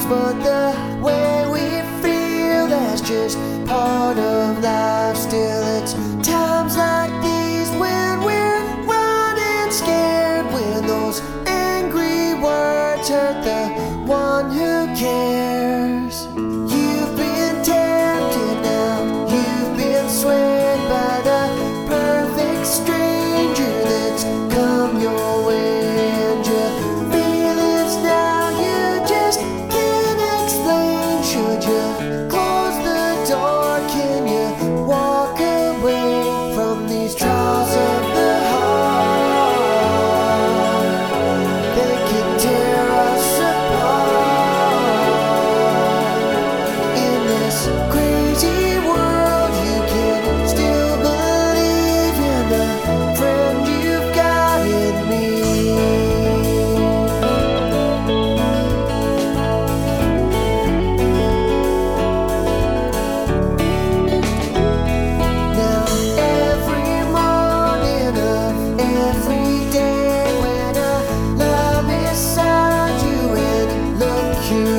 but the way we feel, that's just part of life. Still, it's times like these when we're running scared, when those angry words hurt the one who cares. You've been tempted now, you've been swayed by the perfect stranger that's come your way, and your feelings now you just can't explain. Should you close the door? Can you walk away from these trials of the heart? They can tear us apart. In this crazy world, you can still believe in the friend you've got in me. Now every morning of every day, when I lie beside you and look you